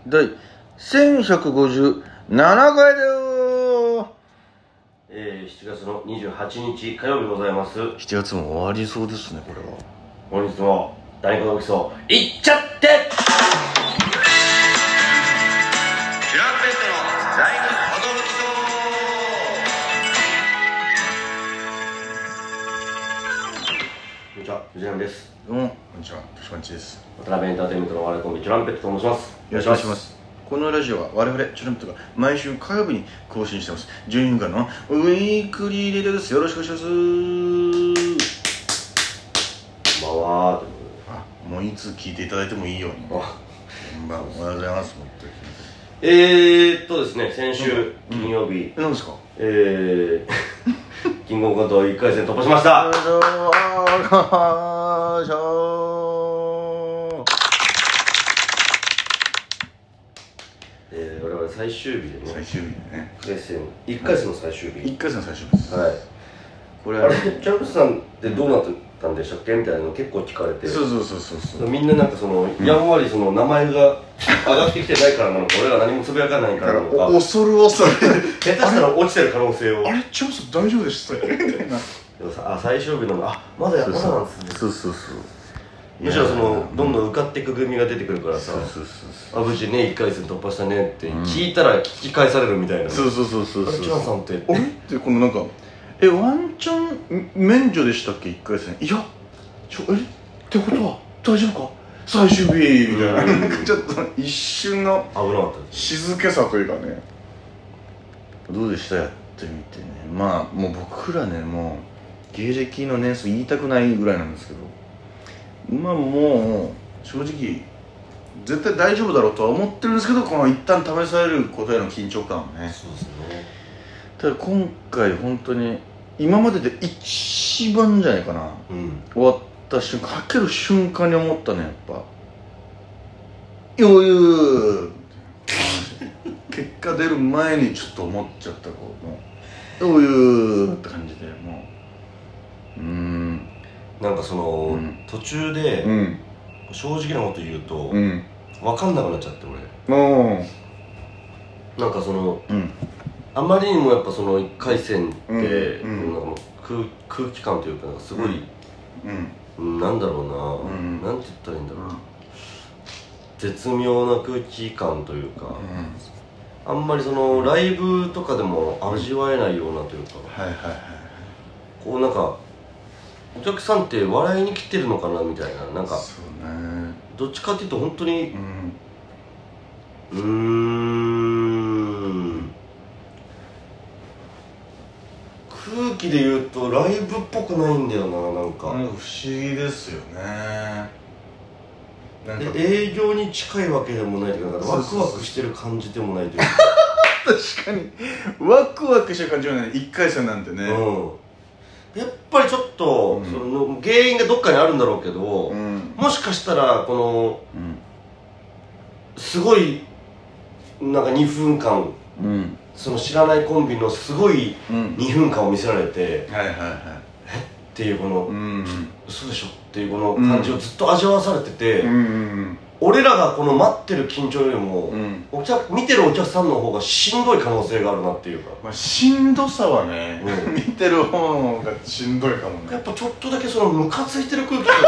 第1157回だよ 7月の28日火曜日でございます。 7月も終わりそうですね、これは。 本日も何かの起きそういっちゃって。チュランペットのライブ驚きそう。こんにちは、藤波です。 どうもこんにちは、としまんちです。 渡辺エンターテインメントのお笑いコンビチュランペットと申します。 よろしくお願いします。このラジオは我々チュランペットが毎週火曜日に更新してます。12分間のウィークリーレディオです。よろしくお願いします。 こんばんは。 もういつ聞いていただいてもいいように。こんばんは、おはようございます。 ですね、先週金曜日、 何ですか？ キングオブコント1回戦突破しました。我々最終日でね、 最終日でね、 1回戦の最終日、 1回戦の最終日です。 はい。 これあれ、チャンプさんってどうなってたんでしたっけみたいなの結構聞かれて、 そうみんななんかその、やんわりその名前が上がってきてないからなのか、俺ら何もつぶやかないからなのか、 恐る恐る下手したら落ちてる可能性を。 あれ、チャンス大丈夫でしたっけみたいな。 でもさ、最終日なの、まだなんですね。 そうむしろそのどんどん受かっていく組が出てくるからさ、無事ね1回戦突破したねって聞いたら聞き返されるみたいな。 そうあれ、チャンさんってあれってこのなんかワンチャン免除でしたっけ1回戦。いやってことは大丈夫か最終日みたいな、なんかちょっと一瞬の危なかったです。 静けさというかね。どうでした、やってみてね。まあもう僕らね、もう芸歴の年数言いたくないぐらいなんですけど、まあもう正直絶対大丈夫だろうとは思ってるんですけど、この一旦試されることへの緊張感はね。 そうですね。 ただ今回本当に今までで一番じゃないかな、終わった瞬間、かける瞬間に思ったね、やっぱ余裕結果出る前にちょっと思っちゃった、こう余裕って感じで、もうなんかその、途中で、正直なこと言うと、分かんなくなっちゃって俺。なんかその、あまりにもやっぱその1回戦って、なんか空気感というか、すごい、なんだろうな、なんて言ったらいいんだろう、絶妙な空気感というか、あんまりそのライブとかでも味わえないようなというか、こうなんかお客さんって笑いに来てるのかなみたいな、なんかどっちかっていうと本当に空気で言うとライブっぽくないんだよな、なんか不思議ですよね。 なんか営業に近いわけでもないというか、ワクワクしてる感じでもないというか確かにワクワクしてる感じはない、1回戦なんてね。 やっぱりちょっと、その原因がどっかにあるんだろうけど、もしかしたらこの、すごいなんか2分間、その知らないコンビのすごい2分間を見せられて、っていうこの、嘘でしょっていうこの感じをずっと味わわされてて、俺らがこの待ってる緊張よりも、見てるお客さんの方がしんどい可能性があるなっていうか、 しんどさはね、見てる方がしんどいかもね。 やっぱちょっとだけそのムカついてる空気が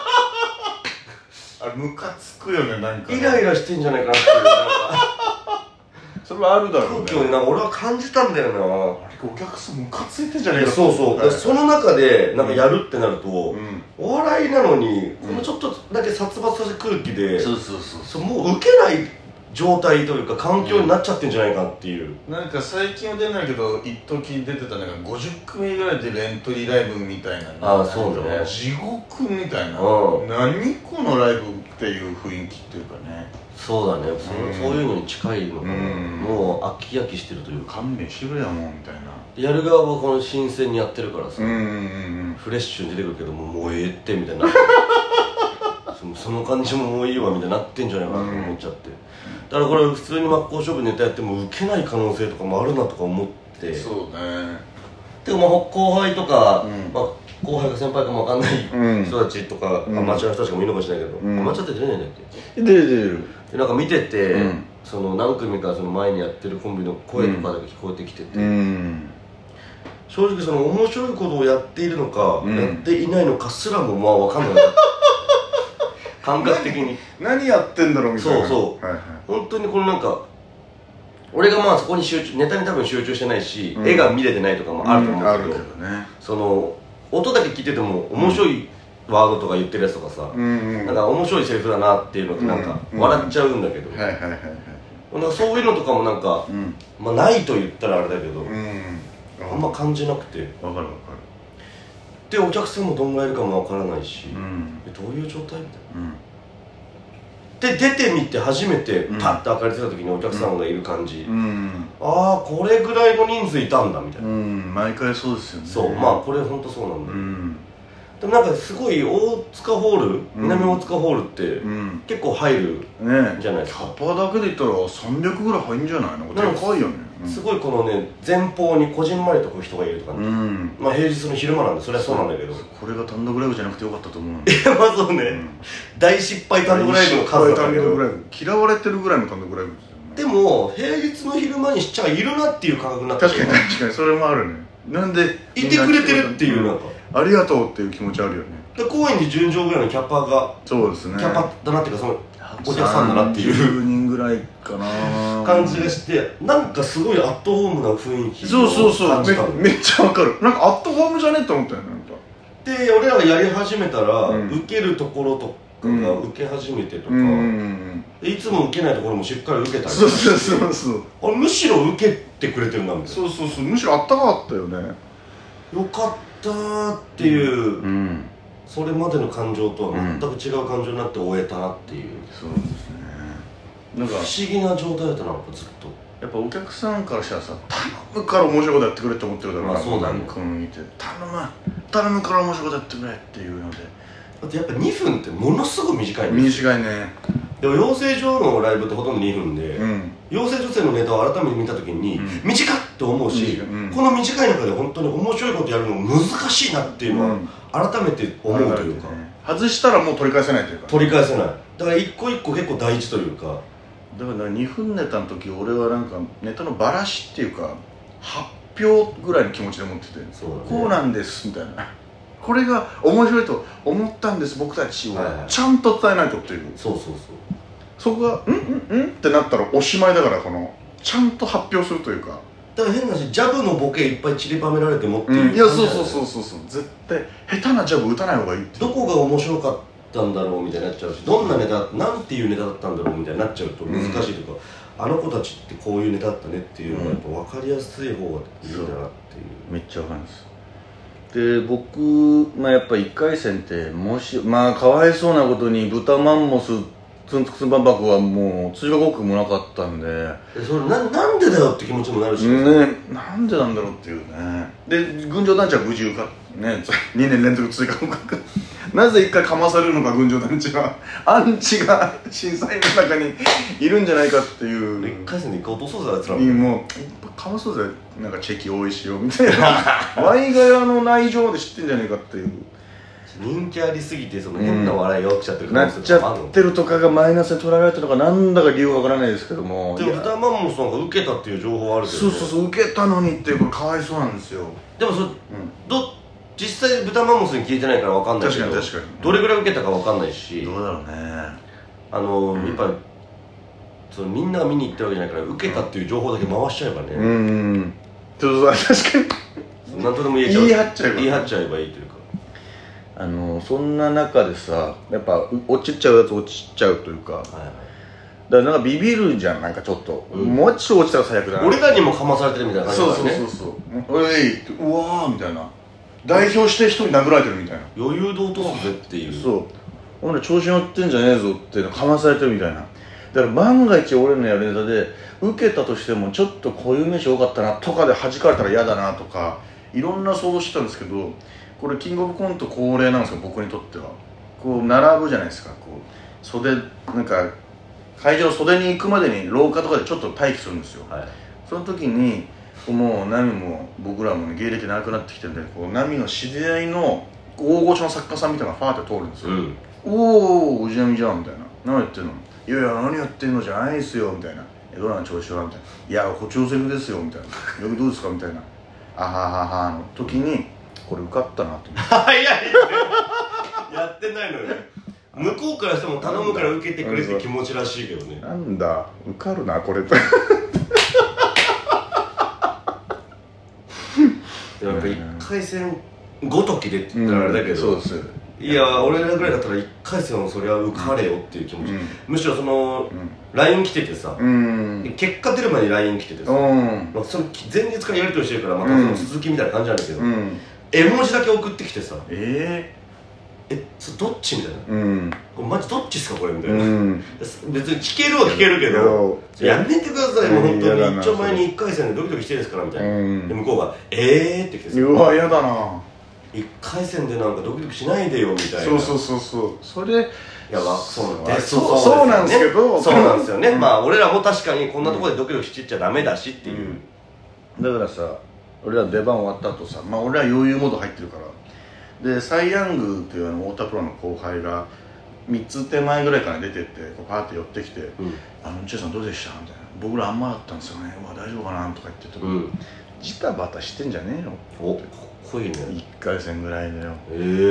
あれムカつくよね、なんかイライラしてんじゃないかなっていう、なんかそれはあるだろうね。 空気をね、俺は感じたんだよな。 お客さんムカついてんじゃねえか。 そうその中でなんかやるってなると、お笑いなのにこのちょっとだけ殺伐とした空気で、もうウケない状態というか環境になっちゃってんじゃないかっていう。 なんか最近は出ないけど一時出てたなんか50組ぐらいでエントリーライブみたいな、 そうだね、 地獄みたいな、何このライブっていう雰囲気っていうかね。 そうだね、そういうのに近いのかな。もう飽き飽きしてるというか、 勘弁してくれよもうみたいな。 やる側はこの新鮮にやってるからさ、フレッシュに出てくるけどもうええってみたいなその感じももういいわみたいになってんじゃないかなと思っちゃって、だからこれ普通に真っ向勝負ネタやってもウケない可能性とかもあるなとか思って。 そうね。 でも後輩とか、後輩か先輩かも分かんない人たちとか、アマチュアの人たちもいるのかもしれないけど、アマチュアって出れないんだっけ？ 出るでなんか見てて、その何組かその前にやってるコンビの声とかだけ聞こえてきてて、正直その面白いことをやっているのか、やっていないのかすらもまあ分かんない感覚的に何やってんだろうみたいな。 そう、本当にこのなんか俺がまあそこにネタに多分集中してないし、絵が見れてないとかもあると思うけど、その音だけ聞いてても面白いワードとか言ってるやつとかさ、なんか面白いセリフだなっていうのってなんか笑っちゃうんだけど、なんかそういうのとかもなんか、まあないと言ったらあれだけど、あんま感じなくて。 分かるでお客さんもどんぐらいいるかもわからないし、どういう状態みたいな、で出てみて初めてパッと明かりついた時にお客さんがいる感じ、ああこれぐらいの人数いたんだみたいな、 毎回そうですよね。 そう、まあこれ本当そうなんだ、でもなんかすごい大塚ホール、南大塚ホールって結構入るじゃないですか。 キャパだけで言ったら300ぐらい入るんじゃないの？でかいよね。 すごいこのね前方にこじんまりと人がいるとかね、まあ平日の昼間なんでそれはそうなんだけど、 これが単独ライブじゃなくてよかったと思う。 いやまあそうね、大失敗単独ライブの数だったけど、 嫌われてるぐらいの単独ライブですよね。 でも平日の昼間にしちゃいるなっていう感覚になって、 確かにそれもあるね。なんでいてくれてるっていう、なんかありがとうっていう気持ちあるよね。 で高円寺純情ぐらいのキャパが、 そうですね、 キャパだなっていうかそのお客さんだなっていう 10人ぐらいかな感じがして、なんかすごいアットホームな雰囲気そうめっちゃわかる。なんかアットホームじゃねって思ったよね。 で俺らがやり始めたら、受けるところとかが受け始めてとか、いつも受けないところもしっかり受けたり、そうむしろ受けてくれてるなみたいな。 そうむしろあったかかったよね。よかったーっていう、それまでの感情とは全く違う感情になって終えたなっていう、 そうですね。なんか不思議な状態だったな、ずっと。 やっぱお客さんからしたらさ、頼むから面白いことやってくれって思ってるだろうな。 そうだね。 頼むから面白いことやってくれっていうので、 だってやっぱ2分ってものすごい短いんですよ。短いね。 でも養成所のライブってほとんど2分で、養成所生のネタを改めて見た時に、短っって思うし、この短い中で本当に面白いことやるの難しいなっていうのは改めて思うというか、 外したらもう取り返せないというか、 取り返せない。だから一個一個結構大事というか、 だから2分ネタの時俺はなんかネタのバラしっていうか発表ぐらいの気持ちで持ってて、こうなんですみたいな、これが面白いと思ったんです僕たちをちゃんと伝えないとっていう、そこがってなったらおしまいだから、このちゃんと発表するというか。 だから変なしジャブのボケいっぱい散りばめられてもっていう、 いやそう絶対下手なジャブ打たない方がいいって、 どこが面白かったんだろうみたいになっちゃうし、どんなネタなんていうネタだったんだろうみたいになっちゃうと難しいとか、あの子たちってこういうネタだったねっていうのがやっぱ分かりやすい方がいいんだなっていう、 めっちゃ分かるんです。で僕、やっぱ1回戦ってかわいそうなことに豚マンモスツンツクツン万博はもう追加合格もなかったんで、 それなんでだよって気持ちもなるしね、なんでなんだろうっていうね。で群青団地は無事受かってね、2年連続追加合格なぜ1回かまされるのか、群青団地はアンチが審査員の中にいるんじゃないかっていう。 1回戦で1回落とそうぜあいつらもうかまそうぜ、なんかチェキ多いしよみたいなワイガヤの内情まで知ってんじゃねえかっていう、 人気ありすぎてその変な笑いが起きちゃってるなっちゃってるとかがマイナスに捉えられてるのかなんだか理由がわからないですけども、 でも豚マンモスさんが受けたっていう情報はあるけど、 そう受けたのにっていう、これかわいそうなんですよ。 でも実際豚マンモスに聞いてないからわかんないけど、確かにどれぐらい受けたかわかんないし、 どうだろうね。 やっぱりみんなが見に行ってるわけじゃないから、受けたっていう情報だけ回しちゃえばね、確かに何とでも言い張っちゃえばいいというか、 そんな中でさ、やっぱ落ちちゃうやつ落ちちゃうというか、だからなんかビビるじゃん、なんかちょっと、もうちょい落ちたら最悪だな、 俺らにもかまされてるみたいな感じだね。 おい、うわーみたいな、代表して一人殴られてるみたいな、 余裕で落とすぜっていう、 お前ら調子乗ってんじゃねえぞっていうのかまされてるみたいな。だから万が一俺のやるネタで受けたとしても、ちょっと固有名詞多かったなとかで弾かれたら嫌だなとか、いろんな想像してたんですけど、これキングオブコント恒例なんですよ、僕にとっては。こう並ぶじゃないですか、こう袖、なんか会場の袖に行くまでに廊下とかでちょっと待機するんですよ、その時にもうナミも僕らもね芸歴長くなってきてるんで、こうナミの知り合いの大御所の作家さんみたいなのがファーって通るんですよ、おおおじなみじゃんみたいな、何やってんの、いやいや何やってんのじゃないですよみたいな、どうなん調子はみたいな、いやこっちのセリフですよみたいな、どうですかみたいな、あはははの時にこれ受かったなと思って早いやってないのよ向こうからしても頼むから受けてくれって気持ちらしいけどね、 なんだ受かるなこれとやっぱ1回戦ごときでって言ったらあれだけど、 そうです、 いや俺らぐらいだったら1回戦はそりゃ受かれよっていう気持ち、むしろその LINE 来ててさ、結果出る前に LINE 来ててさ、その前日からやり取りしてるからまたその続きみたいな感じなんだけど、絵文字だけ送ってきてさ、どっちみたいな、これマジどっちっすかこれみたいな、別に聞けるは聞けるけど、やめてくださいもう本当に一丁前に1回戦でドキドキしてるんですからみたいな、で向こうがって来てさ、 うわやだな、 1回戦でなんかドキドキしないでよみたいな、そうそれ、いやそうなんですそうなんですけど、 そうなんですよね、まあ俺らも確かにこんなところでドキドキしちゃダメだしっていう、 だからさ俺ら出番終わった後さ、まあ俺ら余裕モード入ってるから、でサイ・ヤングっていう太田プロの後輩が3つ手前ぐらいから出てってこうパーって寄ってきて「内田さんどうでした?」みたいな「僕らあんまだったんですよね、うわ大丈夫かな?」とか言ってて、ジタバタしてんじゃねえよ、 おかっこいいね、 1回戦ぐらいだよ、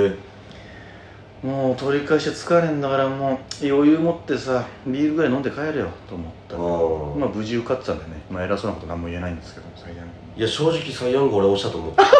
もう取り返して疲れんだから、もう余裕持ってさビールぐらい飲んで帰れよと思ったら、まあ無事受かってたんだよね、まあ偉そうなこと何も言えないんですけど、サイ・ヤング、 いや正直サイ・ヤング俺押したと思った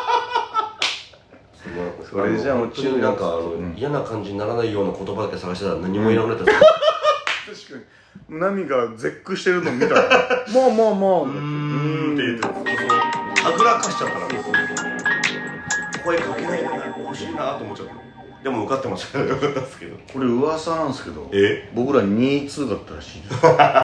それじゃあもちろんなんか嫌な感じにならないような言葉だけ探してたら何も言えなくなった、確かにナミが絶句してるの見たらもうって言ってはぐらかしちゃったから声かけないで欲しいなと思っちゃった。でも受かってましたからよかったですけど、 これ噂なんですけど、 僕ら2位通だったらしいです